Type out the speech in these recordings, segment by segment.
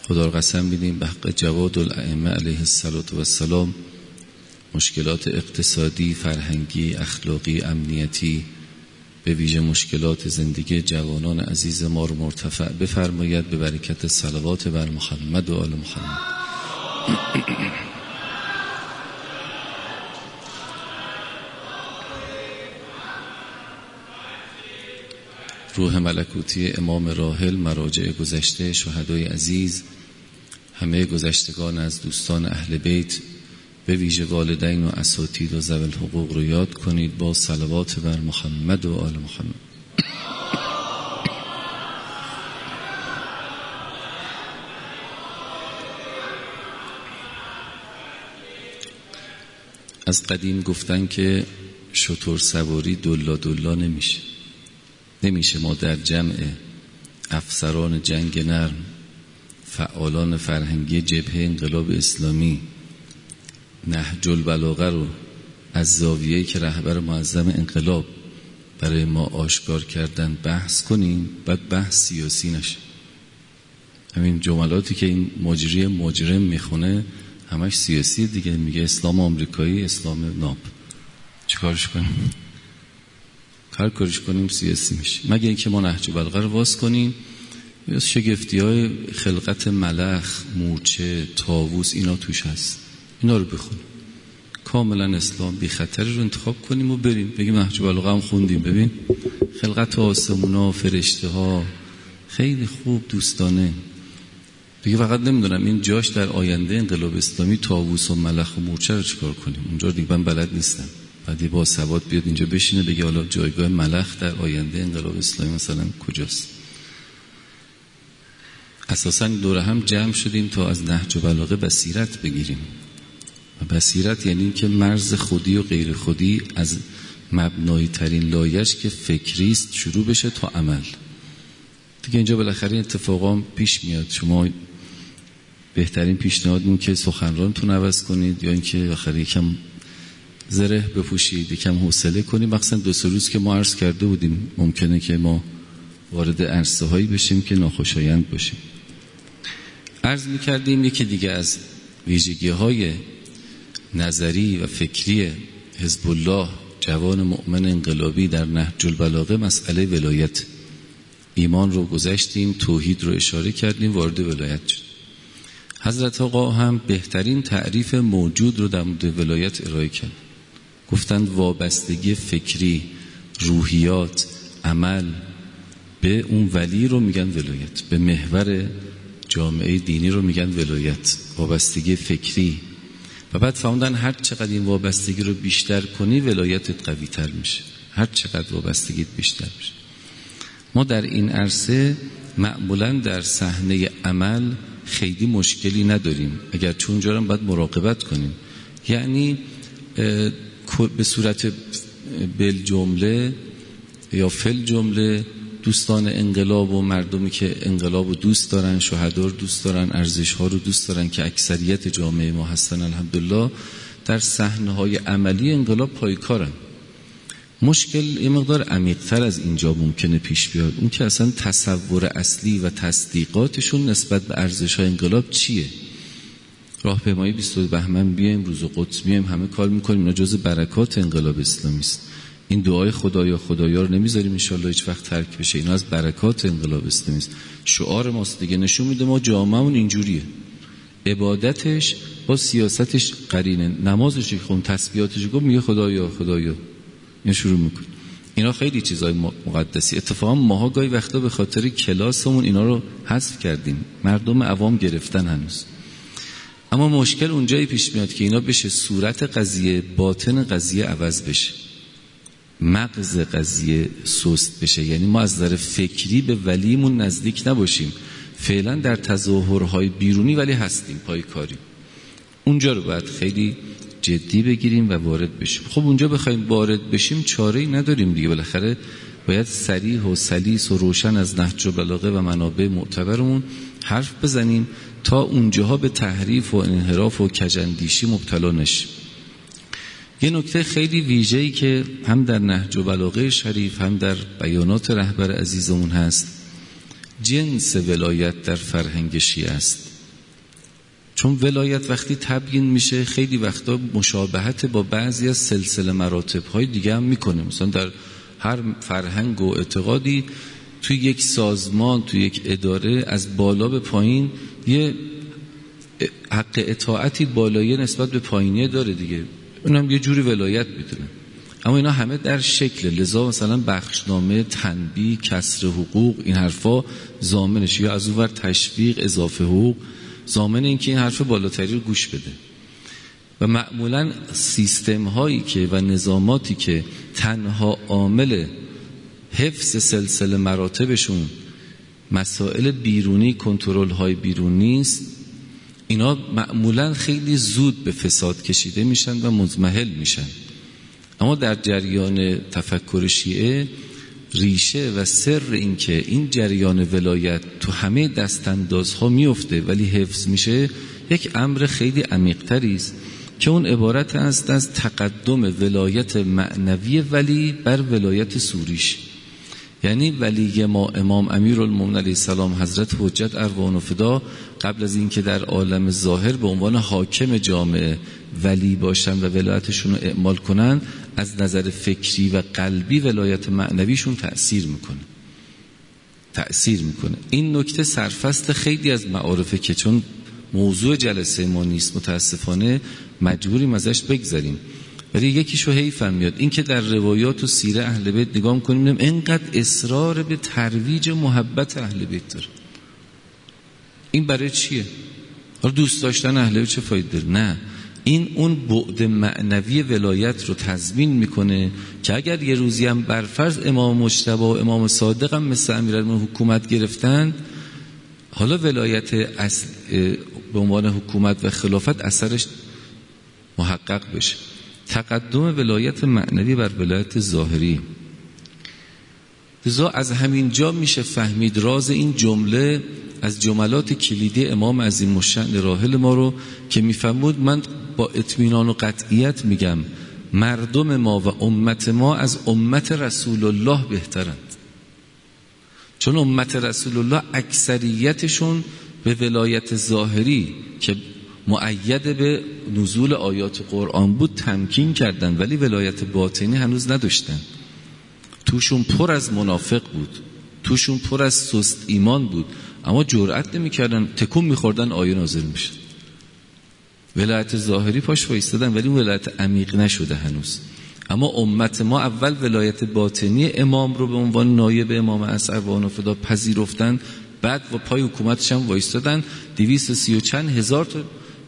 خدا را قسم میدیم به حق جواد الائمه علیه السلام مشکلات اقتصادی، فرهنگی، اخلاقی، امنیتی، به ویژه مشکلات زندگی جوانان عزیز ما رو مرتفع بفرماید به برکت صلوات بر محمد و آل محمد. روح ملکوتی امام راحل، مراجع گذشته، شهدای عزیز، همه گذشتگان از دوستان اهل بیت، به ویژه والدین و اساتید و ذوی الحقوق رو یاد کنید با صلوات بر محمد و آل محمد. از قدیم گفتن که شتر سواری دلا نمیشه ما در جمع افسران جنگ نرم، فعالان فرهنگی جبهه انقلاب اسلامی، نهج البلاغه رو از زاویه‌ای که رهبر معظم انقلاب برای ما آشکار کردن بحث کنیم، بعد بحث سیاسی نشه. همین جملاتی که این مجرم میخونه همش سیاسی دیگه، میگه اسلام آمریکایی، اسلام ناب. چیکارش کنیم؟ هر کارش کنیم سیاسی میشه، مگه اینکه ما نهج البلاغه رو واس کنیم یا شگفتی‌های خلقت ملخ، مورچه، طاووس اینا توش هست، اینا رو بخونیم، کاملا اسلام بی خطری رو انتخاب کنیم و بریم بگیم نهج البلاغه هم خوندیم، ببین خلقت آسمونا، فرشته ها خیلی خوب دوستانه دیگه. فقط نمیدونم این جاش در آینده انقلاب اسلامی طاووس و ملخ و مورچه رو چیکار کنیم، اونجا دیگه من بلد نیستم. بعد با سواد بیاد اینجا بشینه بگه حالا جایگاه ملخ در آینده انقلاب اسلامی مثلا کجاست. اساساً دوره هم جمع شدیم تا از نهج البلاغه بصیرت بگیریم. و بصیرت یعنی این که مرز خودی و غیر خودی از مبنایی ترین لایش که فکری است شروع بشه تا عمل. دیگه اینجا بالاخره اتفاقا پیش میاد. شما بهترین پیشنهادمون که سخنرانتون عوض کنید یا اینکه آخر یکم زره بپوشید، یکم حوصله کنید. مثلا 2-3 روز که ما عرض کرده بودیم ممکنه که ما وارد عرصه هایی بشیم که ناخوشایند باشیم. عرض میکردیم یکی دیگه از ویژگی های نظری و فکری حزب الله جوان مؤمن انقلابی در نهج البلاغه مسئله ولایت. ایمان رو گذشتیم، توحید رو اشاره کردیم، وارد ولایت شد. حضرت آقا هم بهترین تعریف موجود رو در مورد ولایت ارائه کرد. گفتند وابستگی فکری، روحیات، عمل به اون ولی رو میگن ولایت، به محور جامعه دینی رو میگن ولایت، وابستگی فکری. و بعد فهمیدن هر چقدر این وابستگی رو بیشتر کنی ولایتت قوی تر میشه، هر چقدر وابستگیت بیشتر میشه. ما در این عرصه معمولا در صحنه عمل خیلی مشکلی نداریم، اگر چون اونجا هم باید مراقبت کنیم. یعنی به صورت بالجمله یا فل جمله دوستان انقلاب و مردمی که انقلاب رو دوست دارن، شهدا رو دوست دارن، ارزش ها رو دوست دارن که اکثریت جامعه ما هستن الحمدلله، در صحنه های عملی انقلاب پایکارن. مشکل یه مقدار عمیق‌تر از اینجا ممکنه پیش بیاد، اون که اصلا تصور اصلی و تصدیقاتشون نسبت به ارزش‌های انقلاب چیه. راهپیمایی 22 بهمن بیایم، روز قدس بیایم، همه کار میکنیم، اینا جزء برکات انقلاب اسلامی است. این دعای خدایا رو نمیذاریم ان شاءالله هیچ وقت ترک بشه، اینا از برکات انقلاب اسلامی است، شعار ماست دیگه، نشون میده ما جامعهمون اینجوریه، عبادتش با سیاستش قرینه، نمازش خون، تسبیحاتش گفت میگه خدایا این شروع میکنه. اینا خیلی چیزای مقدسی. اتفاقا ماها گاهی وقتا به خاطر کلاسمون اینا رو حذف کردیم، مردم عوام گرفتن هنوز. اما مشکل اونجایی پیش میاد که اینا بشه صورت قضیه، باطن قضیه عوض بشه، مغز قضیه سست بشه. یعنی ما از نظر فکری به ولیمون نزدیک نباشیم، فعلا در تظاهرهای بیرونی ولی هستیم، پایکاری. اونجا رو باید خیلی جدی بگیریم و وارد بشیم. خب اونجا بخوایم وارد بشیم چاره‌ای نداریم دیگه، بالاخره باید صریح و سلیس و روشن از نهج البلاغه و منابع معتبرمون حرف بزنیم تا اونجاها به تحریف و انحراف و کجندیشی مبتلا نشیم. یه نکته خیلی ویژه‌ای که هم در نهج البلاغه شریف هم در بیانات رهبر عزیزمون هست، جنس ولایت در فرهنگ شیعه است. چون ولایت وقتی تبیین میشه خیلی وقتا مشابهت با بعضی از سلسله مراتب‌های دیگه هم میکنه. مثلا در هر فرهنگ و اعتقادی توی یک سازمان، توی یک اداره، از بالا به پایین یه حق اطاعتی بالایی نسبت به پایینیه داره دیگه، اونم یه جوری ولایت میدونه. اما اینا همه در شکل، لذا مثلا بخشنامه، تنبیه، کسر حقوق، این حرفا ضامنش، یا از اون ور تشویق، اضافه حقوق، ضامن این که این حرف بالاتری رو گوش بده. و معمولا سیستم هایی که و نظاماتی که تنها عامل حفظ سلسله مراتبشون مسائل بیرونی، کنترل های بیرونی است، اینا معمولا خیلی زود به فساد کشیده میشن و مضمحل میشن. اما در جریان تفکر شیعه ریشه و سر این که این جریان ولایت تو همه دستاندازها میفته ولی حفظ میشه یک امر خیلی عمیق‌تری است که اون عبارت است از تقدم ولایت معنوی ولی بر ولایت صوریش. یعنی ولی ما امام امیرالمومنین علیه السلام حضرت حجت ارواح و فدا قبل از اینکه در عالم ظاهر به عنوان حاکم جامعه ولی باشن و ولایتشون رو اعمال کنن، از نظر فکری و قلبی ولایت معنویشون تأثیر میکنه. این نکته سرفست خیلی از معارفه که چون موضوع جلسه ما نیست متاسفانه مجبوریم ازش بگذریم، ولی یکیشو حیفم میاد، این که در روایات و سیره اهل بیت نگاه میکنیم اینقدر اصرار به ترویج محبت اهل بیت داره. این برای چیه؟ حالا دوست داشتن اهل بیت چه فایده داره؟ نه، این اون بعد معنوی ولایت رو تضمین میکنه که اگر یه روزی هم برفرض امام مجتبی و امام صادق هم مثل امیرالمومنین حکومت گرفتن، حالا ولایت اصل به عنوان حکومت و خلافت اثرش محقق بشه. تقدم ولایت معنوی بر ولایت ظاهری. لذا از همین جا میشه فهمید راز این جمله از جملات کلیدی امام عظیم الشأن راحل ما رو که میفرمود من با اطمینان و قطعیت میگم مردم ما و امت ما از امت رسول الله بهترند، چون امت رسول الله اکثریتشون به ولایت ظاهری که مؤید به نزول آیات قرآن بود تمکین کردن، ولی ولایت باطنی هنوز نداشتن. توشون پر از منافق بود، توشون پر از سست ایمان بود، اما جرأت نمی‌کردن، تکون می‌خوردن آیه نازل میشه. ولایت ظاهری پاش وایستادن ولی ولایت عمیق نشده هنوز. اما امت ما اول ولایت باطنی امام رو به عنوان نایب امام ارواح و فدا پذیرفتن، بعد و پای حکومتش هم وایستادن. 230 و چند هزار تا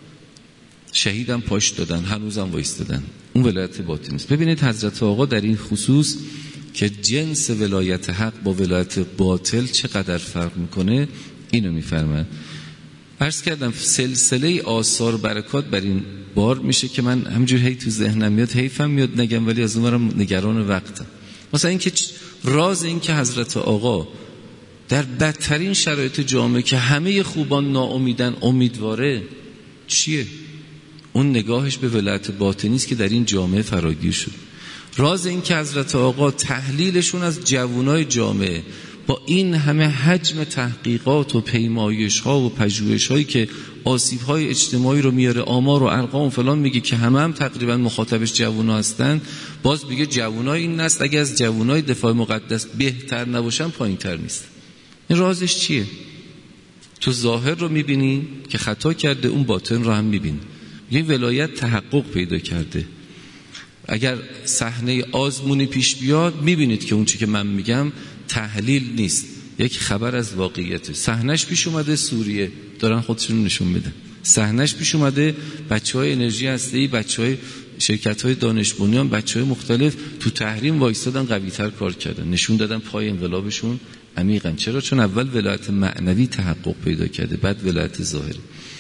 شهیدم پاش دادن، هنوزم وایستادن. اون ولایت باطنی است. ببینید حضرت آقا در این خصوص که جنس ولایت حق با ولایت باطل چقدر فرق میکنه اینو میفرماید. عرض کردم سلسله آثار برکات بر این بار میشه که من همجور هی تو ذهنم میاد، حیفم میاد نگم ولی از اونورم نگران وقتم. مثلا اینکه راز این که حضرت آقا در بدترین شرایط جامعه که همه خوبان ناامیدن امیدواره چیه؟ اون نگاهش به ولایت باطنی است که در این جامعه فراگیر شد. راز این که حضرت آقا تحلیلشون از جوانای جامعه با این همه حجم تحقیقات و پیمایش ها و پژوهش هایی که آسیب های اجتماعی رو میاره، آمار و ارقام فلان میگه که هم تقریبا مخاطبش جوانا هستن، باز میگه جوانای این نسل اگه از جوانای دفاع مقدس بهتر نباشن پایین تر نیست. این رازش چیه؟ تو ظاهر رو میبینی که خطا کرده، اون باطن رو هم میبینی. یه ولایت تحقق پیدا کرده. اگر صحنه آزمونی پیش بیاد میبینید که اون چی که من میگم تحلیل نیست، یک خبر از واقعیته. صحنهش پیش اومده سوریه دارن خودشون نشون میدن، صحنهش پیش اومده بچهای انرژی هسته‌ای، بچهای شرکت‌های دانش بنیان، بچهای مختلف تو تحریم وایسادن، قوی‌تر کار کردن، نشون دادن پای انقلابشون عمیقن. چرا؟ چون اول ولایت معنوی تحقق پیدا کرده، بعد ولایت ظاهری.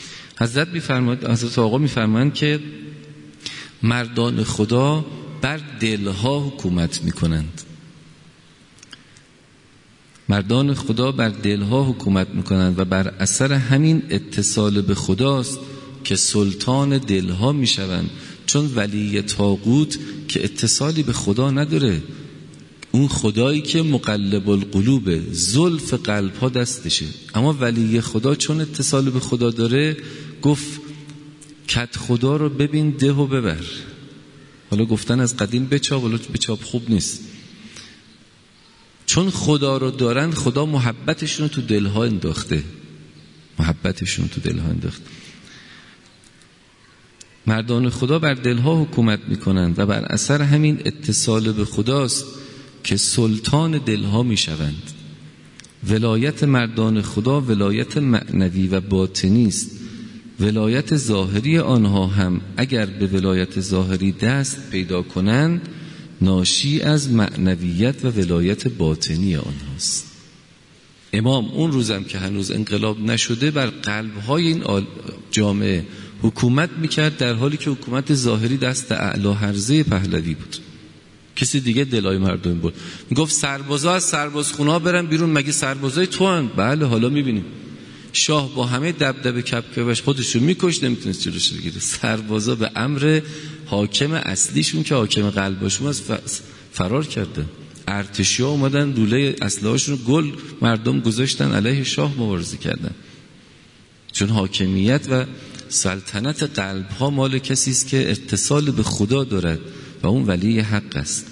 حضرت آقا میفرمایند که مردان خدا بر دلها حکومت میکنند. مردان خدا بر دلها حکومت میکنند و بر اثر همین اتصال به خداست که سلطان دلها میشوند. چون ولی طاغوت که اتصالی به خدا نداره، اون خدایی که مقلب القلوب، زلف قلب ها دستشه. اما ولی خدا چون اتصال به خدا داره گفت کت خدا رو ببین ده و ببر. حالا گفتن از قدیم بچاپ، حالا بچاپ خوب نیست. چون خدا رو دارن خدا محبتشون رو تو دلها انداخته. مردان خدا بر دلها حکومت میکنند و بر اثر همین اتصال به خداست که سلطان دلها میشوند. ولایت مردان خدا ولایت معنوی و باطنی است. ولایت ظاهری آنها هم اگر به ولایت ظاهری دست پیدا کنند ناشی از معنویت و ولایت باطنی آنهاست. امام اون روزم که هنوز انقلاب نشده بر قلب‌های این جامعه حکومت میکرد، در حالی که حکومت ظاهری دست اعلی حرزه پهلوی بود. کسی دیگه دلای مردم بود. میگفت سربازا از سربازخونه‌ها برن بیرون، مگه سربازای تو هن؟ بله حالا میبینیم شاه با همه دبدبه کپکبش خودشو میکش، نمیتونست جلوش بگیره. سربازا به امر حاکم اصلیشون که حاکم قلبشون از فرار کرده. ارتشی‌ها اومدن دوله اسلحه‌هاشون گل مردم گذاشتن علیه شاه مبارزه کردن. چون حاکمیت و سلطنت قلب‌ها مال کسی است که اتصال به خدا دارد و اون ولی حق است.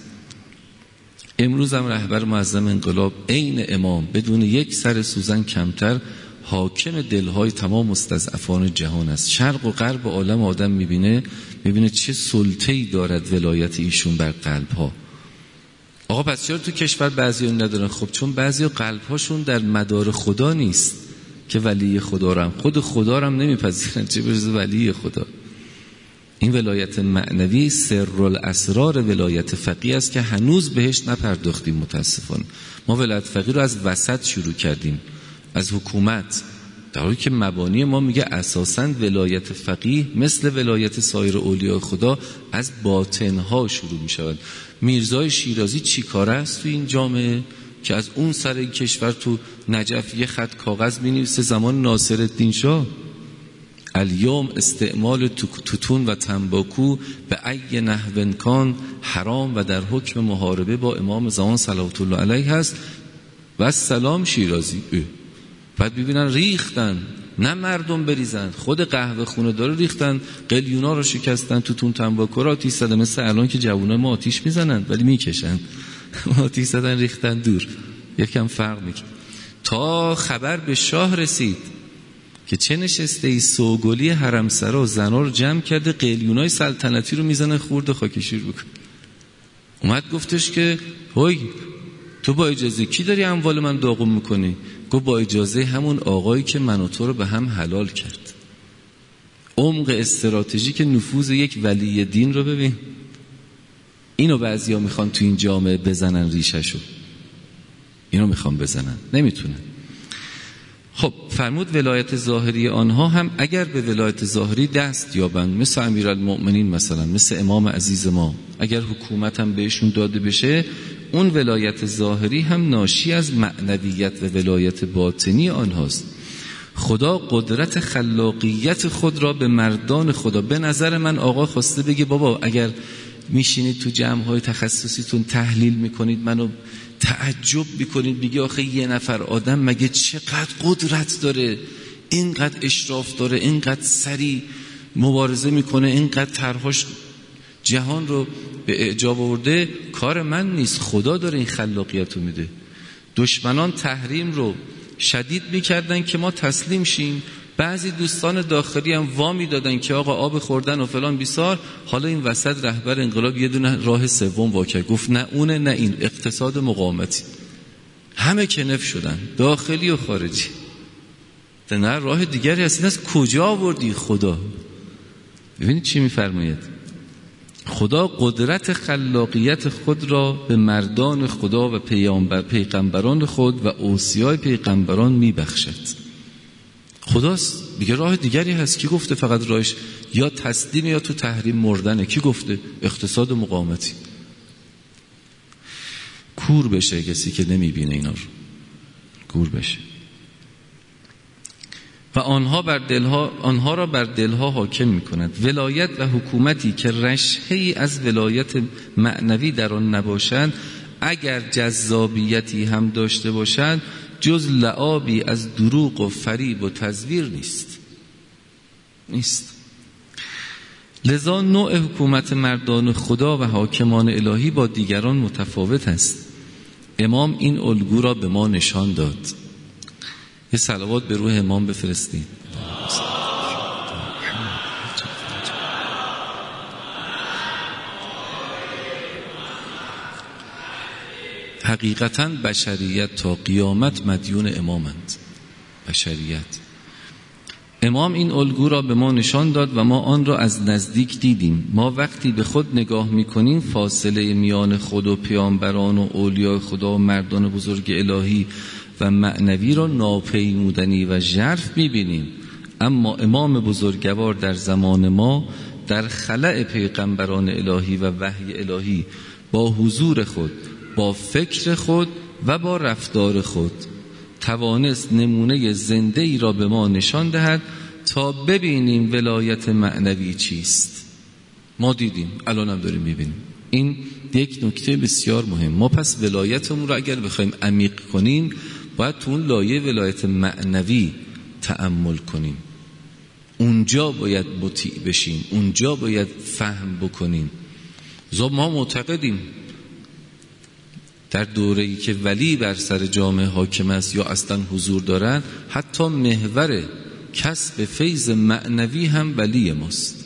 امروز هم رهبر معظم انقلاب عین امام بدون یک سر سوزن کمتر حاکم دلهای تمام مستضعفان جهان است. شرق و غرب عالم آدم میبینه چه سلطه‌ای دارد ولایت ایشون بر قلب‌ها. آقا پس چرا تو کشور بعضی‌ها ندارن؟ خب چون بعضی‌ها قلب‌هاشون در مدار خدا نیست که ولی خدا رو هم خود خدا رو هم نمیپذیرن، چه برسه ولی خدا. این ولایت معنوی سرالاسرار ولایت فقیه است که هنوز بهش نپرداختیم. متاسفانه ما ولایت فقیه رو از وسط شروع کردیم، از حکومت، در حالی که مبانی ما میگه اساساً ولایت فقیه مثل ولایت سایر اولیاء خدا از باطنها شروع میشود. میرزای شیرازی چی کاره است تو این جامعه که از اون سر این کشور تو نجف یه خط کاغذ مینویسه زمان ناصرالدین شاه الیوم استعمال توتون و تنباکو به ای نحو کان حرام و در حکم محاربه با امام زمان صلوات الله علیه هست و سلام شیرازی. بعد ببینن ریختن، نه مردم بریزن، خود قهوه خونه داره ریختن، قلیونا رو شکستن، توتون تنباکو رو آتیش زدن. مثل الان که جوونا ما آتیش میزنن ولی میکشن، آتیش زدن ریختن دور، یکم فرق میکنه. تا خبر به شاه رسید که چه نشسته ای سوگلی حرمسرا زنا رو جمع کرده، قلیونای سلطنتی رو میزنن خورد خاکشیر بکن. اومد گفتش که هوی تو با اجازه کی داری اموال من داغون میکنی؟ گفت با اجازه همون آقایی که من و تو رو به هم حلال کرد. عمق استراتژیک نفوذ یک ولی دین رو ببین. اینو بعضیا میخوان تو این جامعه بزنن ریشه‌شو، اینو میخوان بزنن، نمیتونن. خب فرمود ولایت ظاهری آنها هم اگر به ولایت ظاهری دست یابند، مثل امیرالمؤمنین مثلا، مثل امام عزیز ما، اگر حکومت هم بهشون داده بشه، اون ولایت ظاهری هم ناشی از معنویت و ولایت باطنی آنهاست. خدا قدرت خلاقیت خود را به مردان خدا. به نظر من آقا خواسته بگه بابا اگر میشینید تو جمع‌های تخصصیتون تحلیل میکنید منو تعجب میکنید، بگی آخه یه نفر آدم مگه چقدر قدرت داره، اینقدر اشراف داره، اینقدر سریع مبارزه میکنه، اینقدر طرحش جهان رو به اعجاب آورده. کار من نیست، خدا داره این خلاقیت رو میده. دشمنان تحریم رو شدید میکردن که ما تسلیم شیم. بعضی دوستان داخلی هم وامی دادن که آقا آب خوردن و فلان بیسار. حالا این وسط رهبر انقلاب یه دونه راه سوم واکه گفت نه اونه نه این، اقتصاد مقاومتی. همه کنف شدن، داخلی و خارجی. نه راه دیگری هست. این از کجا آوردی خدا؟ ببینید چی میفرماید. خدا قدرت خلاقیت خود را به مردان خدا و پیغمبران خود و اوصیای پیغمبران میبخشد. خداست دیگه، راه دیگری هست؟ کی گفته فقط راهش یا تسلیم یا تو تحریم مردنه؟ کی گفته؟ اقتصاد مقاومتی. کور بشه کسی که نمیبینه اینا رو، کور بشه. و آنها را بر دلها حاکم می‌کند. ولایت و حکومتی که رشحه‌ای از ولایت معنوی در آن نباشد اگر جذابیتی هم داشته باشد جز لعابی از دروغ و فریب و تزویر نیست. لذا نوع حکومت مردان خدا و حاکمان الهی با دیگران متفاوت است. امام این الگو را به ما نشان داد. یه صلوات به روح امام بفرستید. حقیقتاً بشریت تا قیامت مدیون امامند. بشریت. امام این الگو را به ما نشان داد و ما آن را از نزدیک دیدیم. ما وقتی به خود نگاه می‌کنیم فاصله میان خود و پیامبران و اولیای خدا و مردان بزرگ الهی و معنوی را ناپیمودنی و ژرف می‌بینیم. اما امام بزرگوار در زمان ما در خلأ پیغمبران الهی و وحی الهی با حضور خود، با فکر خود و با رفتار خود توانست نمونه زنده ای را به ما نشان دهد تا ببینیم ولایت معنوی چیست. ما دیدیم، الان هم داریم میبینیم. این یک نکته بسیار مهم. ما پس ولایتمون را اگر بخوایم عمیق کنیم باید تو اون لایه ولایت معنوی تأمل کنیم. اونجا باید مطیع بشیم، اونجا باید فهم بکنیم. ما معتقدیم در دوره‌ای که ولی بر سر جامعه حاکم است یا اصلا حضور دارد، حتی محور کسب فیض معنوی هم ولی ماست.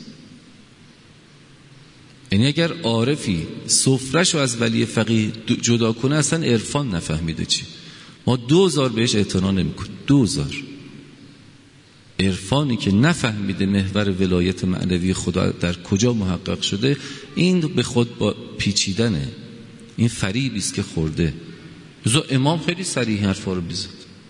یعنی اگر عارفی سفره‌شو از ولی فقیه جدا کنه اصلا عرفان نفهمیده چی. ما 2000 بهش اعتنا نمی‌کنیم. 2000 عرفانی که نفهمیده محور ولایت معنوی خدا در کجا محقق شده، این به خود با پیچیدنه. این فریبی است که خورده. امام خیلی صریح حرفا رو میزد.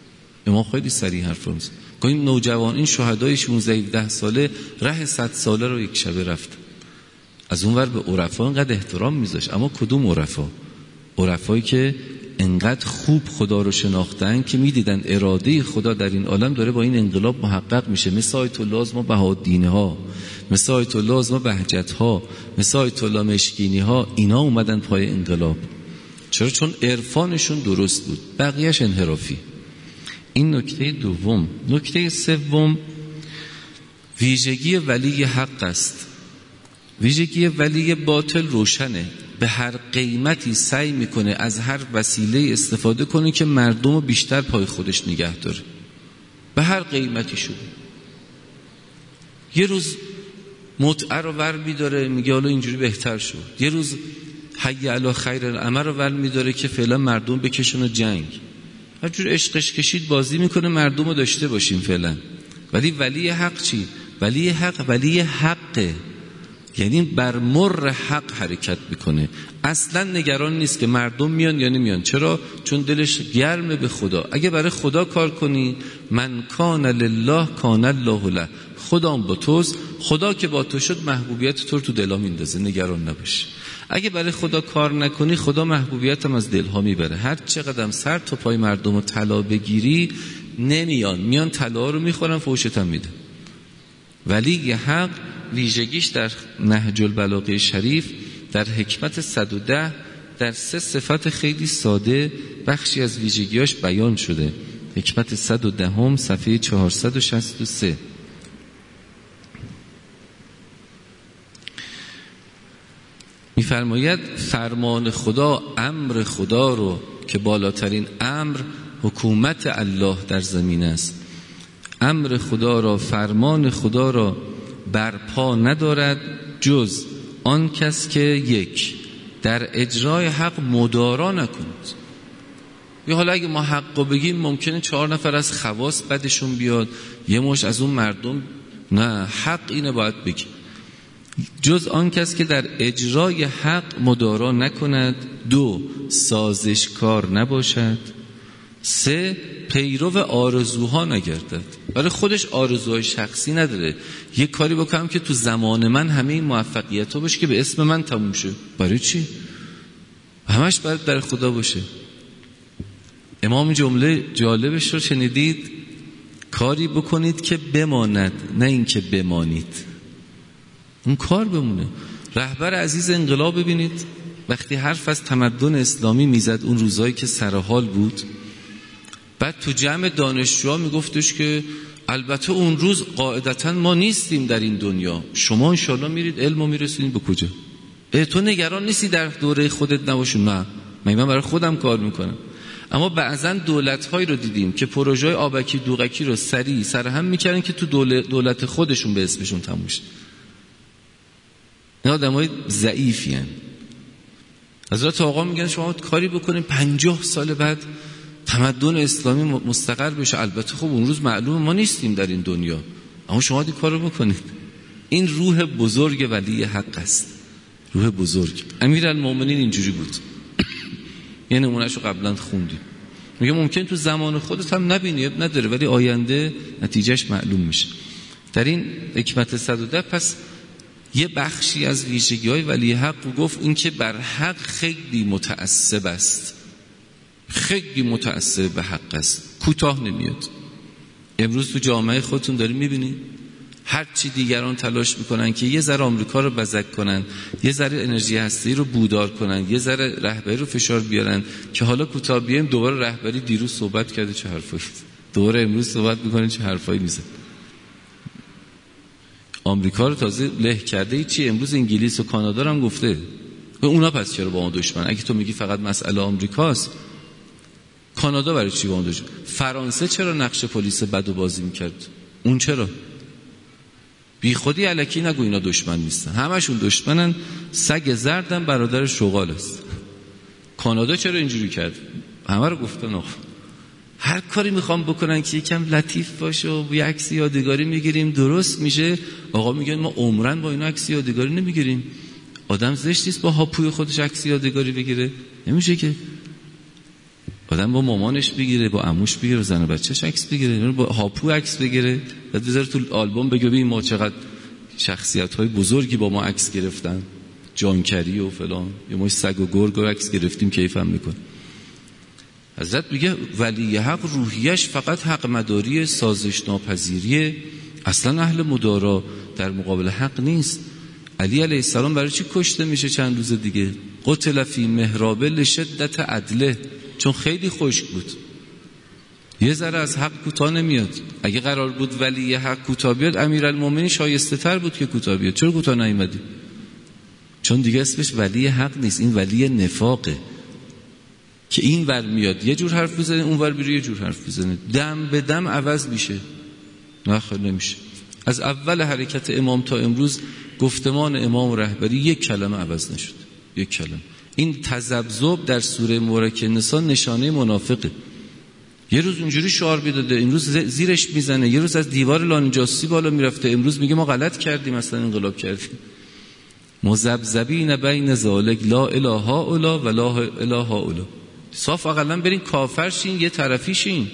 گاهی نوجوانین شهدای 16-17 ساله ره 100 ساله رو یک شبه رفتن. از اون ور به عرفا انقدر احترام میذاشت. اما کدوم عرفا؟ عرفایی که انقدر خوب خدا رو شناختن که میدیدن اراده خدا در این عالم داره با این انقلاب محقق میشه. مثل آیت الله اعظم بهاءالدین ها، مثل آیت الله اعظم بهجت ها، مثل آیت الله مشکینی ها، اینا اومدن پای انقلاب. چرا؟ چون عرفانشون درست بود، بقیهش انحرافی. این نکته دوم. نکته سوم ویژگی ولی حق است. ویژگی ولی باطل روشنه. به هر قیمتی سعی میکنه از هر وسیله استفاده کنه که مردم رو بیشتر پای خودش نگه داره. به هر قیمتی شده. یه روز متعه رو ور میداره میگه حالا اینجوری بهتر شد. یه روز حی علی خیر العمل رو ور میداره که فعلا مردم بکشونه جنگ. هر جور عشقش کشید بازی میکنه مردم رو داشته باشیم فعلا. ولی ولی حق چی؟ ولی حقه. یعنی بر مر حق حرکت میکنه. اصلا نگران نیست که مردم میان یا نمیان. چرا؟ چون دلش گرمه به خدا. اگه برای خدا کار کنی، من کان لله کان الله له. خدا با توست، خدا که با تو شد محبوبیت تو رو تو دلا میندازه، نگران نباش. اگه برای خدا کار نکنی خدا محبوبیت هم از دلها میبره. هر چقدر سر تا پای مردم رو طلا بگیری نمیان، میان طلا رو میخورن، فوشت هم میده. ولی حق ویژگیش در نهج البلاغه شریف در حکمت 110 در 3 صفت خیلی ساده بخشی از ویژگیاش بیان شده. حکمت 110 صفحه 463 می‌فرماید فرمان خدا، امر خدا رو که بالاترین امر حکومت الله در زمین است، امر خدا را، فرمان خدا را برپا ندارد جز آن کس که یک در اجرای حق مدارا نکند. یا حالا اگه ما حق بگیم ممکنه 4 نفر از خواص بدشون بیاد، یه مش از اون مردم، نه، حق اینه باید بگیم. جز آن کس که در اجرای حق مدارا نکند. 2 سازشکار نباشد. 3 پیرو آرزوها نگردد. برای خودش آرزوهای شخصی نداره. یه کاری بکنم که تو زمان من همه این موفقیت ها باشه که به اسم من تموم شه. برای چی؟ همش باید در خدا باشه. امام جمله جالبش رو شنیدید؟ کاری بکنید که بماند، نه این که بمانید. اون کار بمونه. رهبر عزیز انقلاب ببینید، وقتی حرف از تمدن اسلامی میزد اون روزایی که سر حال بود، بعد تو جمع دانشجوها میگفتش که البته اون روز قاعدتا ما نیستیم در این دنیا، شما انشالله میرید علمو میرسونید به کجا؟ تو نگران نیستی در دوره خودت نباشی؟ نه، من برای خودم کار میکنم. اما بعضا دولت‌هایی رو دیدیم که پروژه‌های آبکی دوغکی رو سریع سرهم میکردن که تو دولت خودشون به اسمشون تموم شه. اینا آدمای ضعیفی ان. حضرت آقا میگن شما کاری بکنین 50 سال بعد تمدن اسلامی مستقر بشه. البته خب اون روز معلومه ما نیستیم در این دنیا، اما شما این کارو بکنید. این روح بزرگ ولی حق است، روح بزرگ. امیرالمومنین اینجوری بود. یه نمونهشو قبلا خوندیم. میگه ممکن تو زمان خودت هم نبینی، نداره، ولی آینده نتیجهش معلوم میشه. در این حکمت 110 پس یه بخشی از ویژگی‌های ولی حق گفت این که بر حق خیلی متعصب است، خیلی متعصب به حق است، کوتاه نمیاد. امروز تو جامعه خودتون داریم میبینید هر چی دیگران تلاش میکنن که یه ذره آمریکا رو بزک کنن، یه ذره انرژی هسته‌ای رو بودار کنن، یه ذره رهبری رو فشار بیارن که حالا کوتاه بیایم دوباره رهبری دیروز صحبت کرده چه حرفایی، دوباره امروز صحبت میکنه چه حرفایی میزنه. آمریکا رو تازه له کرده چی، امروز انگلیس و کانادا رو هم گفته. اونا پس چرا با ما دشمن؟ اگه تو میگی فقط مسئله آمریکاست، کانادا برای چی با ما دشمن؟ فرانسه چرا نقش پلیس بدو بازی میکرد؟ اون چرا؟ بی خودی الکی نگو اینا دشمن نیستن، همشون دشمنن. سگ زردم برادر شغال است. کانادا چرا اینجوری کرد؟ همه رو گفتن آخ. هر کاری میخوام بکنن که یکم لطیف باشه و یه عکس یادگاری میگیریم درست میشه. آقا میگن ما عمرن با اینا عکس یادگاری نمیگیریم. آدم زشت نیست با هاپوی خودش عکس یادگاری بگیره؟ نمیشه که. آدم با مامانش بگیره، با عموش بگیره، زن و بچه‌ش عکس بگیره، با هاپو عکس بگیره، بعد بذاره تو آلبوم بگه ببین ما چقدر شخصیت‌های بزرگی با ما عکس گرفتن، جانکری و فلان، یا ما سگ و گرگ رو عکس گرفتیم کیفم میکنه. حضرت میگه ولی حق روحیش فقط حق مداری سازش ناپذیریه، اصلا اهل مدارا در مقابل حق نیست. علی علیه السلام برای چی کشته میشه چند روز دیگه؟ قتل فی محرابه لشدت عدله، چون خیلی خشک بود، یه ذره از حق کوتاه نمیاد. اگه قرار بود ولی حق کوتاه بیاد امیرالمومنین شایسته تر بود که کوتاه بیاد. چرا کوتاه نیومدی؟ چون دیگه اسمش ولی حق نیست، این ولی نفاقه که این ور میاد یه جور حرف بزنه، اون ور بیره یه جور حرف بزنه، دم به دم عوض میشه. نه خیلی نمیشه. از اول حرکت امام تا امروز گفتمان امام و رهبری یک کلمه عوض نشد، یک کلمه. این تذبذب در سوره مبارکه نساء نشانه منافقه. یه روز اونجوری شعار میداده، امروز زیرش میزنه، یه روز از دیوار لانجاستی بالا میرفته، امروز میگه ما غلط کردیم، اصلا انقلاب کردیم. مذبذبین بین ذالک لا اله هؤلاء و لا اله هؤلاء. صاف اقلا برین کافر شین، یه طرفی شین.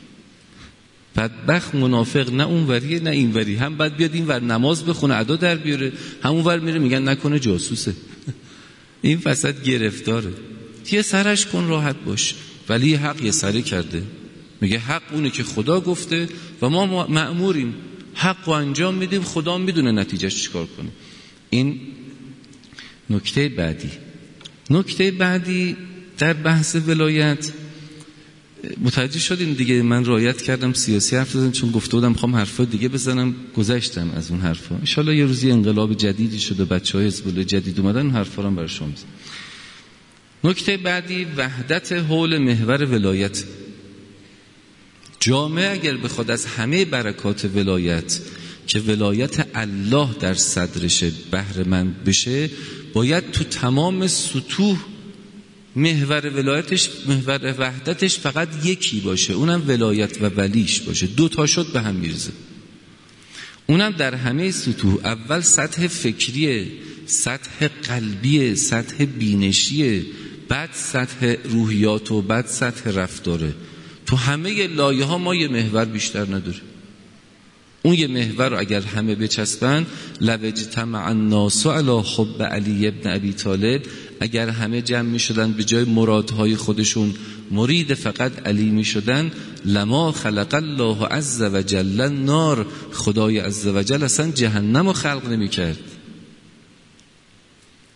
بدبخت منافق نه اون وریه نه این وری، هم بعد بیاد این ور نماز بخونه ادا در بیاره، همون ور میره میگن نکنه جاسوسه. این فساد گرفتاره. یه سرش کن راحت باش. ولی حق یه سره کرده، میگه حق اونه که خدا گفته و ما مأموریم حق رو انجام میدیم، خدا میدونه نتیجهش چیکار کنه. این نکته بعدی. نکته بعدی در بحث ولایت متوجه شدین دیگه، من رعایت کردم سیاسی حرف زدم چون گفته بودم میخوام حرفا دیگه بزنم، گذشتم از اون حرفا. ان شاءالله یه روزی انقلاب جدیدی شده، بچهای حزب الله جدید اومدن، اون حرفا رو برای شما میزنم. نکته بعدی وحدت حول محور ولایت. جامعه اگر بخواد از همه برکات ولایت که ولایت الله در صدرشه بهره مند بشه، باید تو تمام سطوح محور ولایتش، محور وحدتش فقط یکی باشه، اونم ولایت و ولیش باشه. دو تا شد به هم میرزه. اونم در همه سطوح، اول سطح فکریه، سطح قلبیه، سطح بینشیه، بعد سطح روحیات و بعد سطح رفتاره. تو همه لایه ها ما یه محور بیشتر نداره. اون یه محور رو اگر همه بچسبن، لوجتمع الناس علی حب علی ابن ابی طالب، اگر همه جمع می شدن به جای مرادهای خودشون مرید فقط علی می شدن، لما خلق الله عز و جل النار، خدای عز و جل اصلا جهنم رو خلق نمی کرد.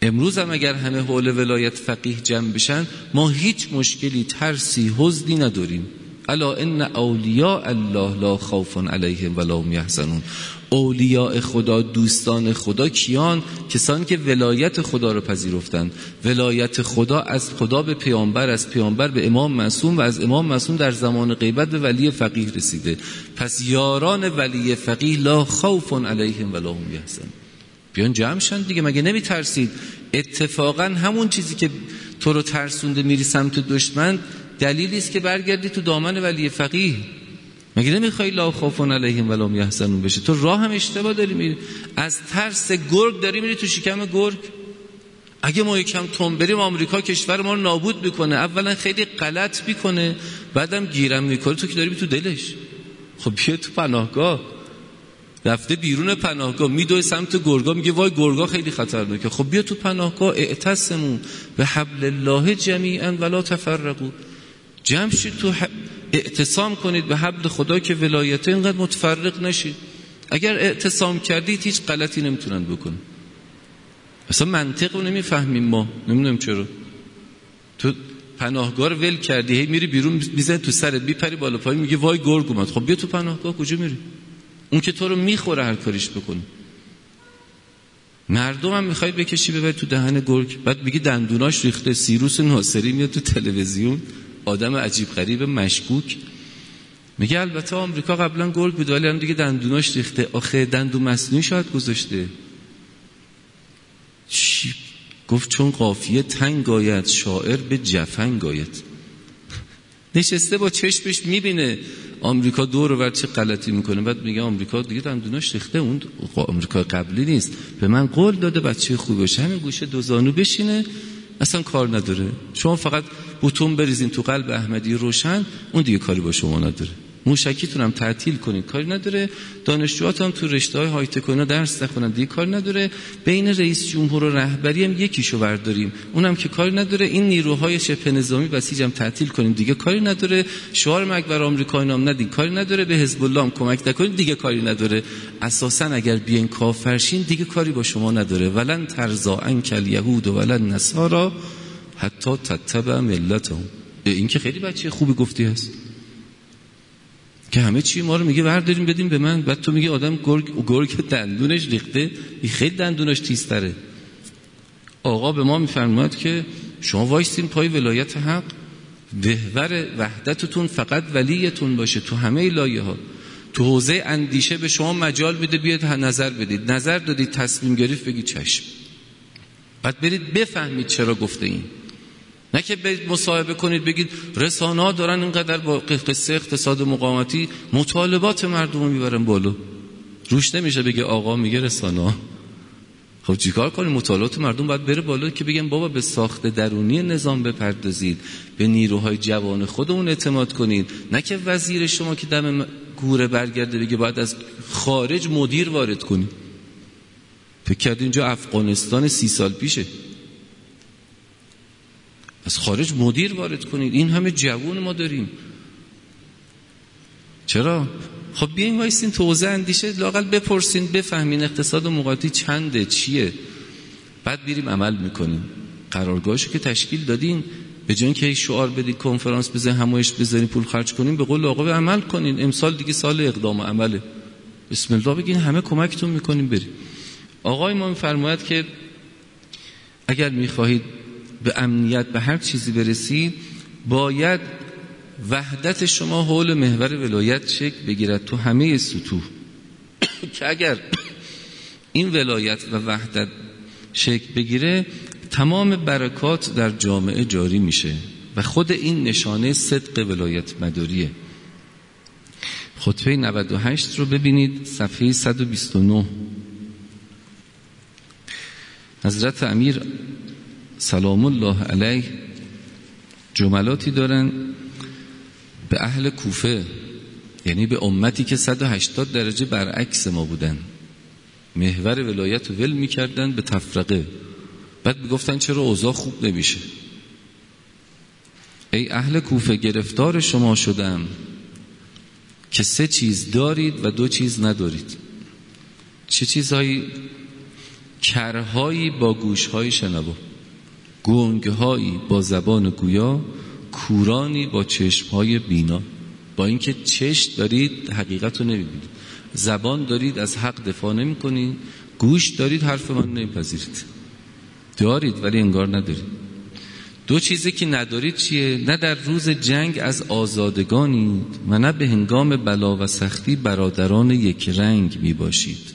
امروز هم اگر همه حول ولایت فقیه جمع بشن ما هیچ مشکلی، ترسی، حزنی نداریم. الا ان اولیاء الله لا خوف علیهم ولا هم یحزنون. اولیاء خدا، دوستان خدا کیان؟ کسانی که ولایت خدا رو پذیرفتند. ولایت خدا از خدا به پیامبر، از پیامبر به امام معصوم و از امام معصوم در زمان غیبت به ولی فقیه رسیده. پس یاران ولی فقیه لا خوف علیهم ولا هم یحزنون. بیان جمع شن دیگه، مگه نمی ترسید؟ اتفاقا همون چیزی که تو رو ترسونده میری سمت دشمن دلیلی است که برگردی تو دامن ولی فقیه. مگه نمیخوای لا خوف علیهم ولا هم یحزنون بشه؟ تو راه هم اشتباه داری میری، از ترس گرگ داری میری تو شکم گرگ. اگه ما یکم تون بریم آمریکا کشور ما رو نابود میکنه، اولا خیلی غلط میکنه، بعدم گیرم میکنه، تو که داری تو دلش. خب بیا تو پناهگاه، رفته بیرون پناهگاه میدوه سمت گرگا، میگه وای گرگا خیلی خطرناکه. خب بیا تو پناهگاه، اعتصموا بحبل الله جمیعا ولا تفرقوا. جمع شید تو اعتصام کنید به حبل خدا که ولایته، اینقدر متفرق نشید. اگر اعتصام کردید هیچ غلطی نمیتونن بکنن. اصلا منطق رو نمیفهمیم ما، نمیدونم چرا. تو پناهگاه رو ول کردی، هی میری بیرون میزنه تو سرت، بیپری بالا پای میگه وای گرگ اومد. خب بیا تو پناهگاه، کجا میری؟ اون که تو رو میخوره هر کاریش بکنی. مردم هم میخوای بکشی ببری تو دهن گرگ، بعد میگی دندوناش ریخته. سیروس ناصری میاد تو تلویزیون، آدم عجیب غریب مشکوک، میگه البته آمریکا قبلا گرگ بود ولی الان دیگه دندوناش ریخته. آخه دندون مصنوعی شاید گذاشته. چی گفت؟ چون قافیه تنگ آید شاعر به جفنگ آید. نشسته با چشمش میبینه آمریکا دور و بر چه غلطی میکنه، بعد میگه آمریکا دیگه دندوناش ریخته، اون آمریکا قبلی نیست. به من قول داده بچه خوبی باشه، همین گوشه دو زانو بشینه، اصلا کار نداره. شما فقط بوتون بریزین تو قلب احمدی روشن، اون دیگه کاری با شما نداره. موشکیتون هم تعطیل کنید، کاری نداره. دانشجوهات هم تو رشته‌های های تک اینا درس نخونن، دیگه کاری نداره. بین رئیس جمهور و رهبری هم یکیشو برداریم، اونم که کاری نداره. این نیروهای شبه نظامی بسیج هم تعطیل کنیم، دیگه کاری نداره. شعار مرگ بر آمریکا اینام ندین، کاری نداره. به حزب الله هم کمک نکنید، دیگه کاری نداره. اساسا اگر بیاین کافرشین دیگه کاری با شما نداره. ولن ترضی عنک الیهود ولن نصارا حتی تتبع ملتهم. این که خیلی بچه خوبی گفتی هست که همه چی ما رو میگه برداریم بدیم به من، بعد تو میگه آدم گرگ دندونش ریخته، این خیلی دندونش تیزتره. آقا به ما میفرماید که شما وایستین پای ولایت حق، محور وحدتتون فقط ولیتون باشه تو همه لایه ها. تو حوزه اندیشه به شما مجال میده بیاد نظر بدید، نظر دادید تصمیم گرفت بگید چشم، بعد برید بفهمید چرا گفته این. نه که برید مصاحبه کنید بگید رسانه‌ها دارن اینقدر با قصه اقتصاد مقاومتی مطالبات مردم رو میبرن بالا، روش نمیشه بگه آقا میگه رسانه‌ها. خب چیکار کنیم؟ مطالبات مردم باید بره بالا که بگن بابا به ساخت درونی نظام بپردازید، به نیروهای جوان خودمون اعتماد کنید. نه که وزیر شما که دم گوره برگرده بگه باید از خارج مدیر وارد کنید. فکر کرد اینجا افغانستان 30 سال پیشه، از خارج مدیر وارد کنید. این همه جوان ما داریم، چرا؟ خب بیاین وایسین تو حوزه اندیشه لااقل بپرسین، بفهمین اقتصاد مقاومتی چنده، چیه، بعد بریم عمل میکنیم. قرارگاهشو که تشکیل دادین، به جای اینکه شعار بدید، کنفرانس بزنید، همایش بزنید، پول خرج کنین، به قول آقا به عمل کنین. امسال دیگه سال اقدام و عمله، بسم الله بگین، همه کمکتون میکنیم بریم. آقای ما میفرماید که اگر میخواهید به امنیت به هر چیزی برسید، باید وحدت شما حول محور ولایت شکل بگیرد تو همه سطوح که اگر این ولایت و وحدت شکل بگیره تمام برکات در جامعه جاری میشه و خود این نشانه صدق ولایت مداریه. خطبه 98 رو ببینید، صفحه 129. حضرت امیر سلام الله علیه جملاتی دارن به اهل کوفه، یعنی به امتی که 180 درجه برعکس ما بودن، محور ولایت رو ول میکردن به تفرقه. بعد میگفتن چرا اوضاع خوب نمیشه؟ ای اهل کوفه، گرفتار شما شدم که 3 چیز دارید و 2 چیز ندارید. چه چیزهایی؟ کرهایی با گوشهای شنوا، گنگهایی با زبان گویا، کورانی با چشمهای بینا. با اینکه چشم دارید حقیقت رو نمیبینید، زبان دارید از حق دفاع نمی کنید، گوش دارید حرف من نمیپذیرید. دارید ولی انگار ندارید. دو چیزی که ندارید چیه؟ نه در روز جنگ از آزادگانید و نه به هنگام بلا و سختی برادران یک رنگ می باشید.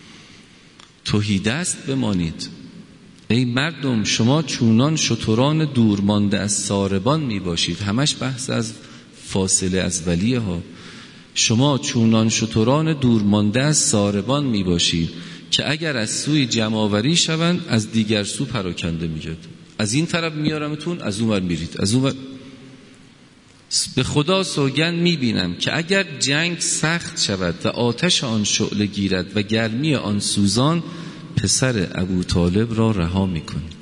تهیدست بمانید. ای مردم شما چونان شتران دور مانده از ساربان می باشید. همش بحث از فاصله از ولیه ها. شما چونان شتران دور مانده از ساربان می باشید که اگر از سوی جمع‌آوری شوند از دیگر سو پراکنده می‌گردید. از این طرف میارمتون، از اون ور میرید، از اون ور. به خدا سوگند میبینم که اگر جنگ سخت شود و آتش آن شعله گیرد و گرمی آن سوزان، پسر ابو طالب را رها میکنید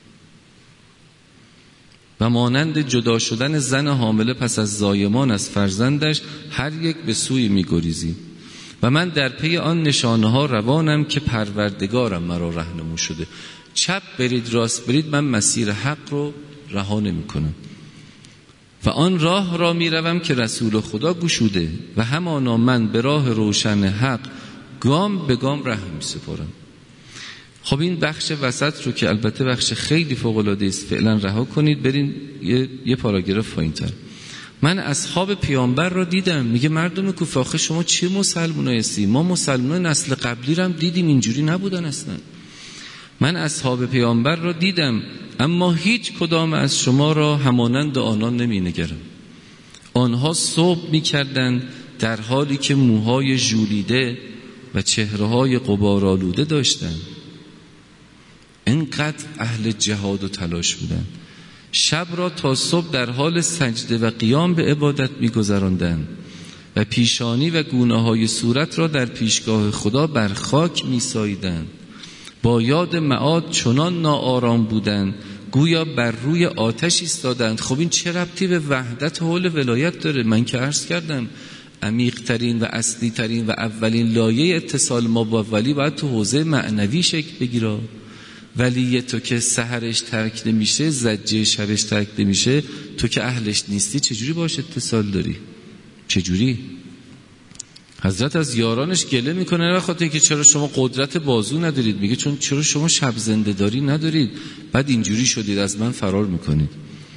و مانند جدا شدن زن حامله پس از زایمان از فرزندش هر یک به سوی میگریزیم و من در پی آن نشانه ها روانم که پروردگارم مرا راهنمون شده. چپ برید راست برید، من مسیر حق رو رها نمی کنم و آن راه را می روم که رسول خدا گشوده و همانا من به راه روشن حق گام به گام ره می سپارم. خب این بخش وسط رو که البته بخش خیلی فوق العاده است فعلا رها کنید، برین یه پاراگراف پایین‌تر. من اصحاب پیامبر را دیدم. میگه مردم کوفه آخه شما چه مسلمانایی هستی؟ ما مسلمان نسل قبلی رو هم دیدیم اینجوری نبودن اصلا. من اصحاب پیامبر را دیدم اما هیچ کدام از شما را همانند آنان نمی نگرم. آنها صبح می کردن در حالی که موهای ژولیده و چهره‌های غبارآلوده داشتند. اینقدر اهل جهاد و تلاش بودند. شب را تا صبح در حال سجده و قیام به عبادت می گذراندند و پیشانی و گونه‌های صورت را در پیشگاه خدا بر خاک می ساییدند. با یاد معاد چنان ناآرام بودند گویا بر روی آتش ایستادند. خب این چه ربطی به وحدت حول ولایت داره؟ من که عرض کردم عمیق ترین و اصلی ترین و اولین لایه اتصال ما با ولی باید تو حوزه معنوی شکل بگیره. ولی تو که سحرش ترک نمیشه، زجه شبش ترک نمیشه، تو که اهلش نیستی چجوری باش اتصال داری؟ چجوری؟ حضرت از یارانش گله میکنه و خاطر اینکه چرا شما قدرت بازو ندارید، میگه چون چرا شما شب زنده داری ندارید، بعد اینجوری شدید از من فرار میکنید.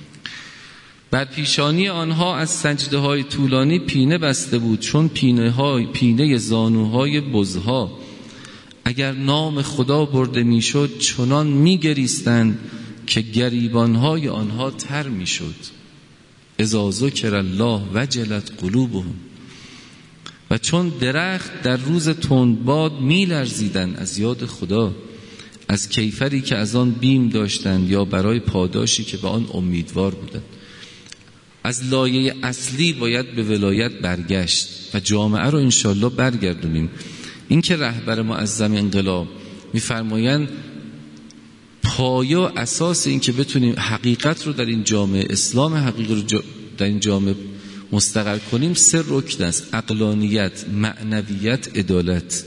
بر پیشانی آنها از سجده های طولانی پینه بسته بود، چون پینه زانوهای بزها. اگر نام خدا برده میشد چنان میگریستند که گریبانهای آنها تر میشد. اذا ذکر الله وجلت قلوبهم. و چون درخت در روز تندباد میلرزیدند از یاد خدا، از کیفری که از آن بیم داشتند یا برای پاداشی که به آن امیدوار بودند. از لایه اصلی باید به ولایت برگشت و جامعه رو انشالله برگردونیم. این که رهبر معظم انقلاب میفرمایند پایه و اساس این که بتونیم حقیقت رو در این جامعه، اسلام حقیقی رو در این جامعه مستقر کنیم، 3 رکن است: عقلانیت، معنویت، عدالت.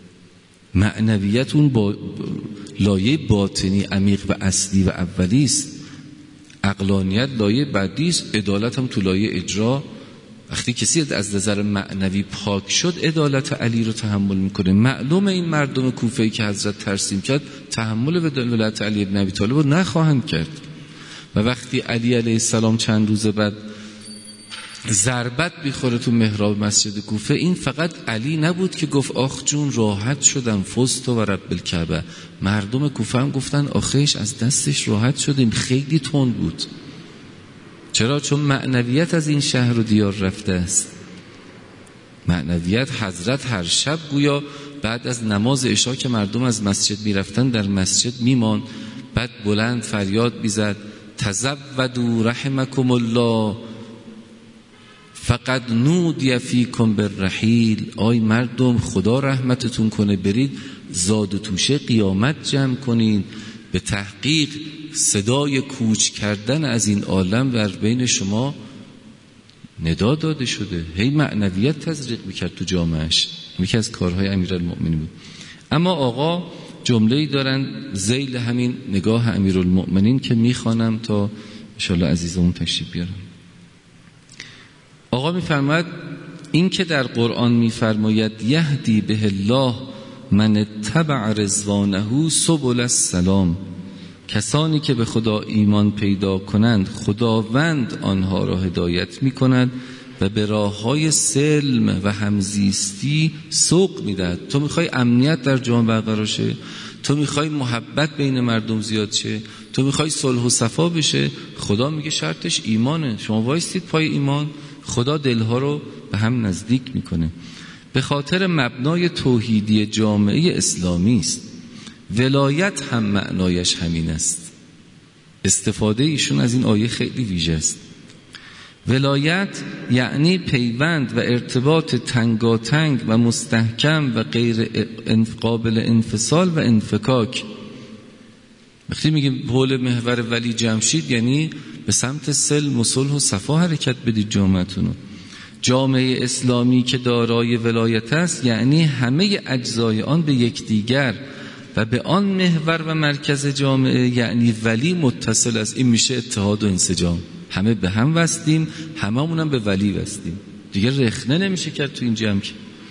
معنویت اون با لایه باطنی عمیق و اصلی و اولی است. عقلانیت لایه بعدی است، عدالت هم تو لایه اجرا. وقتی کسی از نظر معنوی پاک شد عدالت علی رو تحمل میکنه. معلوم این مردم کوفه‌ای که حضرت ترسیم کرد تحمل ولایت علی ابن ابی طالب رو نخواهند کرد. و وقتی علی علیه السلام چند روز بعد ضربت میخوره تو محراب مسجد کوفه، این فقط علی نبود که گفت آخ جون راحت شدم فزت و رب الکعبه. مردم کوفه هم گفتن آخیش از دستش راحت شدیم. خیلی تند بود. چرا؟ چون معنویت از این شهر و دیار رفته است. معنویت حضرت هر شب گویا بعد از نماز عشا که مردم از مسجد میرفتن در مسجد میمان، بعد بلند فریاد میزد تزودوا رحمکم الله فقد نودی فیکم بالرحیل. آی مردم خدا رحمتتون کنه، برید زاد و توشه قیامت جمع کنین. به تحقیق صدای کوچ کردن از این عالم در بین شما ندا داده شده. هی معنویت تزریق میکرد تو جامعهش. یکی از کارهای امیرالمؤمنین بود. اما آقا جمله‌ای دارن ذیل همین نگاه امیرالمؤمنین که میخوانم تا ان شاءالله عزیزمون تشریف بیارم. آقا میفرماید این که در قرآن میفرماید یهدی به الله من اتبع رضوانه سبل السلام، کسانی که به خدا ایمان پیدا کنند خداوند آنها را هدایت میکند و به راههای سلم و همزیستی سوق میدهد. تو میخوای امنیت در جامعه برقرار شه، تو میخوای محبت بین مردم زیاد شه، تو میخوای صلح و صفا بشه، خدا میگه شرطش ایمانه. شما وایستید پای ایمان، خدا دلها رو به هم نزدیک میکنه. به خاطر مبنای توحیدی جامعه اسلامی است. ولایت هم معنایش همین است. استفاده ایشون از این آیه خیلی ویژه است. ولایت یعنی پیوند و ارتباط تنگاتنگ و مستحکم و غیر قابل انفصال و انفکاک. وقتی میگیم حول محور ولی جمشید یعنی به سمت سلم و صلح و صفا حرکت بدید جامعتونو. جامعه اسلامی که دارای ولایت است یعنی همه اجزای آن به یکدیگر و به آن محور و مرکز جامعه یعنی ولی متصل است. این میشه اتحاد و انسجام. همه به هم وصلیم، هممون هم به ولی وصلیم. دیگه رخنه نمیشه کرد تو این جمع.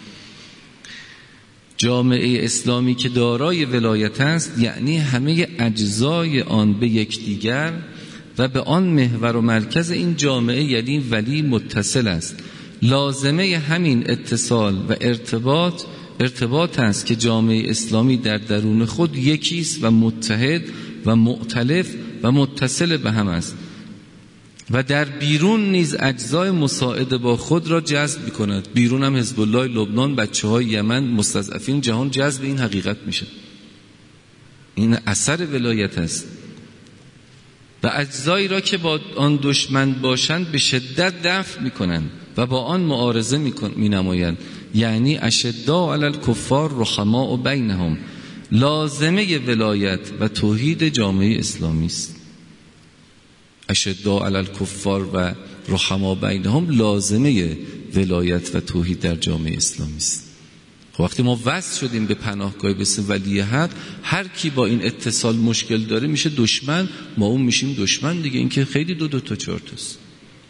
جامعه اسلامی که دارای ولایت است یعنی همه اجزای آن به یکدیگر و به آن محور و مرکز این جامعه یعنی ولی متصل است. لازمه همین اتصال و ارتباط است که جامعه اسلامی در درون خود یکیست و متحد و مؤتلف و متصل به هم است و در بیرون نیز اجزای مساعد با خود را جذب می‌کند. بیرون هم حزب الله لبنان، بچه‌های یمن، مستضعفین جهان جذب این حقیقت میشه. این اثر ولایت است. و اجزایی را که با آن دشمن باشند به شدت دفع می‌کنند و با آن معارضه می‌نمایند. یعنی اشداء علی الکفار رحماء بینهم. لازمه ولایت و توحید جامعه اسلامی است. اشداء علی الکفار و رحماء بینهم لازمه ولایت و توحید در جامعه اسلامی است. وقتی ما وصل شدیم به پناهگاه بس ولی حق، هر کی با این اتصال مشکل داره میشه دشمن، ما اون میشیم دشمن دیگه. این که خیلی دو تا چهار تاست.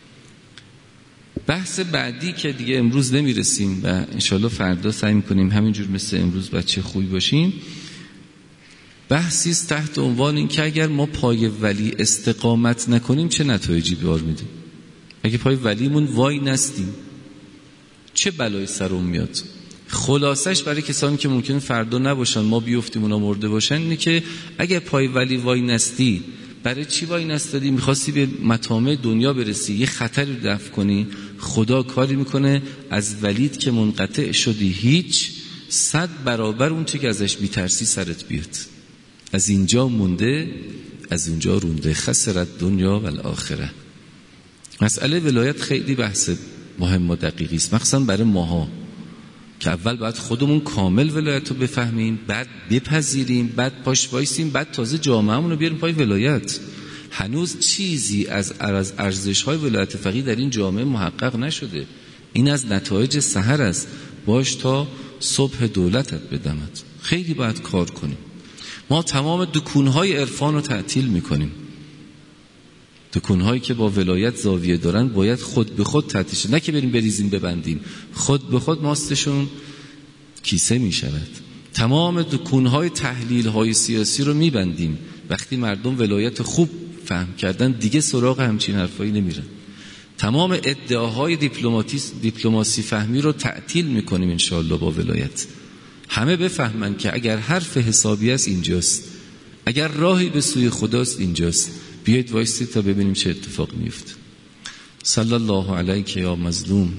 بحث بعدی که دیگه امروز نمیرسیم و انشالله فردا سعی میکنیم همینجور مثل امروز بچه خوبی باشیم، بحثی است تحت عنوان این که اگر ما پای ولی استقامت نکنیم چه نتایجی بار میده. اگه پای ولیمون وای نستیم چه بلای سرمون میاد. خلاصش برای کسانی که ممکن فردا نباشن ما بیفتیم اونا مرده باشن اینه که اگه پای ولی وای نستی، برای چی وای نستادی؟ میخواستی به مطامع دنیا برسی، یه خطر رو دفع کنی، خدا کاری میکنه از ولید که منقطع شدی هیچ 100 برابر اون چه که ازش بیترسی سرت بیاد. از اینجا مونده از اونجا رونده. خسرت دنیا و الاخره. مسئله ولایت خیلی بحث مهم و دقیقی است، مخصوصا برای ماها که اول باید خودمون کامل ولایت رو بفهمیم، بعد بپذیریم، بعد پاش وایسیم، بعد تازه جامعه‌مون رو بیاریم پای ولایت. هنوز چیزی از ارزش‌های ولایت فقیه در این جامعه محقق نشده. این از نتایج سحر است. باش تا صبح دولتت بدمد. خیلی باید کار کنیم. ما تمام دکون‌های عرفان رو تعطیل می‌کنیم. دکون‌هایی که با ولایت زاویه دارن باید خود به خود تعطیل شه، نه که بریم بریزیم ببندیم. خود به خود ماستشون کیسه می‌شود. تمام دکون‌های تحلیل‌های سیاسی رو می‌بندیم. وقتی مردم ولایت خوب فهم کردن دیگه سراغ همچین حرفایی نمیرن. تمام ادعاهای دیپلماسی فهمی رو تعطیل می‌کنیم ان شاءالله با ولایت. همه بفهمن که اگر حرف حسابی است اینجاست، اگر راهی به سوی خداست اینجاست. بیایید وایسید تا ببینیم چه اتفاق میفته. صلی الله علیک یا مظلوم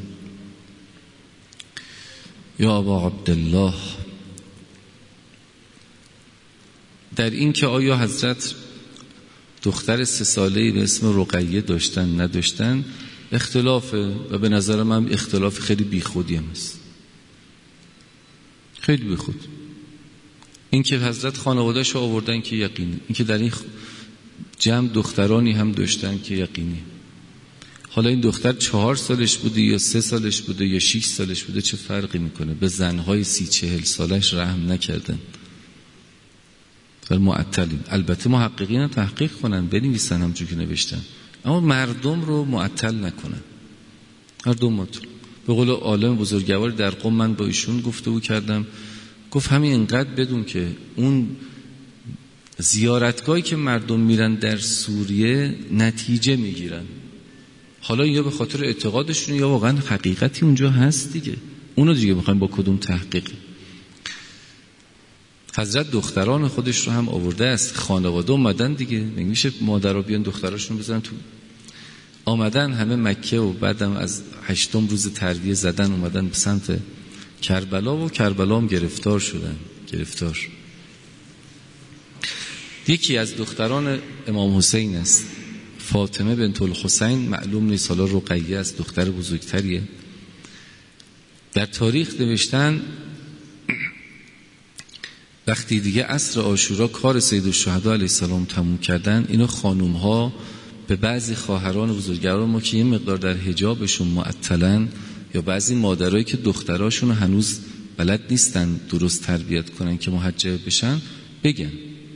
یا ابا عبدالله. در این که آیا حضرت دختر 3 ساله‌ای به اسم رقیه داشتن نداشتن اختلافه و به نظر من اختلاف خیلی بیخودی هم است. خیلی بیخود. این که حضرت خانواده‌اش رو آوردن که یقینی، این که در این جمع دخترانی هم داشتن که یقینی. حالا این دختر 4 سالش بوده یا 3 سالش بوده یا 6 سالش بوده چه فرقی میکنه؟ به زنهای 30-40 سالش رحم نکردن. و معطلین. البته محققین هم تحقیق کنن، بنویسن همونجوری که نوشتن، اما مردم رو معطل نکنن. مردم معطل. به قول عالم بزرگوار در قم، من با ایشون گفتگو کردم، گفت همین اینقدر بدون که اون زیارتگاهی که مردم میرن در سوریه نتیجه میگیرن، حالا یا به خاطر اعتقادشون یا واقعا حقیقتی اونجا هست دیگه، اونو دیگه میخوایم با کدوم تحقیق. حضرت دختران خودش رو هم آورده است، خانواده اومدن دیگه، نمیشه مادرها بیان دختراشون بزنن تو. آمدن همه مکه و بعدم از 8م روز ترویه زدن اومدن به سمت کربلا و کربلا هم گرفتار شدن. یکی از دختران امام حسین است، فاطمه بنت الحسین، معلوم نیست حالا رقیه است، دختر بزرگتریه. در تاریخ نوشتن وقتی دیگه عصر عاشورا کار سید الشهدا علیه السلام تموم کردن، اینو خانوم ها به بعضی خواهران بزرگواران ما که یه مقدار در حجابشون معطلن، یا بعضی مادرایی که دختراشون هنوز بلد نیستن درست تربیت کنن که محجب بشن، بگن.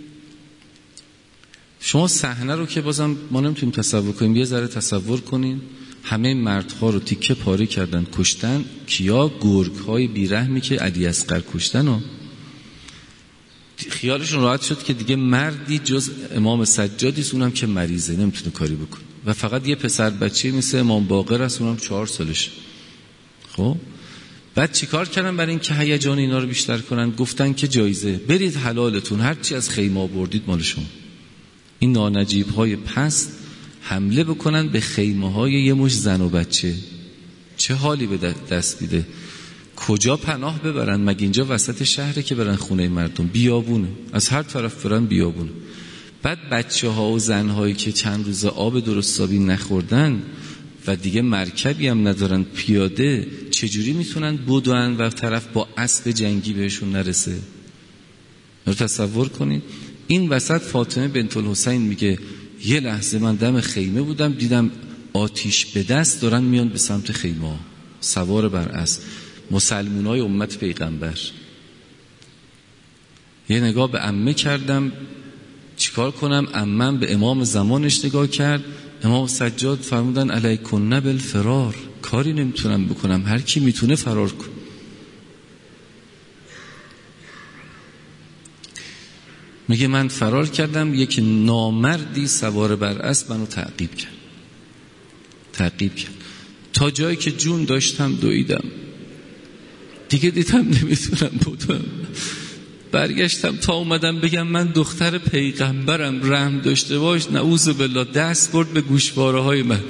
شما صحنه رو که بازم ما نمیتونیم تصور کنیم، یه ذره تصور کنین، همه مردها رو تیکه پاره کردن، کشتن. کیا؟ گرگ‌های بیرحمی که علی اصغر کشتن و خیالشون راحت شد که دیگه مردی جز امام سجادی اونم که مریضه نمیتونه کاری بکنه و فقط یه پسر بچه مثل امام باقر است، اونم 4 سالشه. خب بعد چیکار کردن برای اینکه هیجان اینا رو بیشتر کنن؟ گفتن که جایزه برید حلالتون، هر چی از خیمه بردید مال شما. این نانجیب‌های پست حمله بکنن به خیمه‌های یه مش زن و بچه، چه حالی به دست میده؟ کجا پناه ببرن؟ مگه اینجا وسط شهره که برن خونه مردم؟ بیابونه، از هر طرف برن بیابونه. بعد بچه‌ها و زن‌هایی که چند روز آب درستابی نخوردن و دیگه مرکبی هم ندارن، پیاده چجوری میتونن بدون و طرف با اسب جنگی بهشون نرسه؟ رو تصور کنید. این وسط فاطمه بنت الحسین میگه یه لحظه من دم خیمه بودم، دیدم آتیش به دست دارن میان به سمت خیمه، سوار بر اسب، مسلمونای امت پیغمبر. یه نگاه به عمه کردم چیکار کنم؟ عمم به امام زمانش نگاه کرد، امام سجاد فرمودن علیکن بالفرار، کاری نمیتونم بکنم، هر کی میتونه فرار کن. میگه من فرار کردم، یک نامردی سوار بر اسب منو تعقیب کرد تا جایی که جون داشتم دویدم، دیگه دیدم نمیتونم بدوم، برگشتم تا اومدم بگم من دختر پیغمبرم، رحم داشته باش، نعوذ بالله، دست برد به گوشواره های من،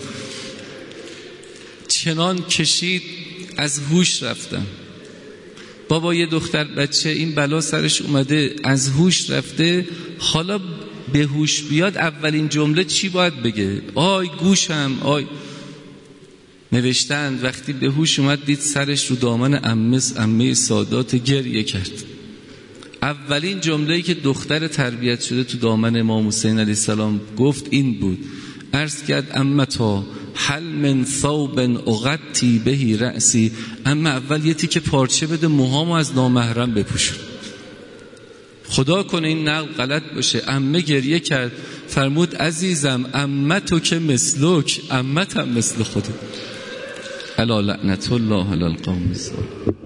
چنان کشید از هوش رفتم. بابا یه دختر بچه این بلا سرش اومده، از هوش رفته، حالا به هوش بیاد اولین جمله چی باید بگه؟ آی گوشم، آی. نوشتند وقتی به هوش اومد دید سرش رو دامن عمه سادات گریه کرد. اولین جمله‌ای که دختر تربیت شده تو دامن امام حسین علیه السلام گفت این بود، عرض کرد امتا هل من ثوب اغطی بهی رأسی، اما اول یه تیکه پارچه بده موهامو از نامحرم بپوشون. خدا کنه این نقل غلط باشه. عمه گریه کرد، فرمود عزیزم عمتو که مثلک، عمت هم مثل خودت. الا لعنت الله علی القوم الظالمین.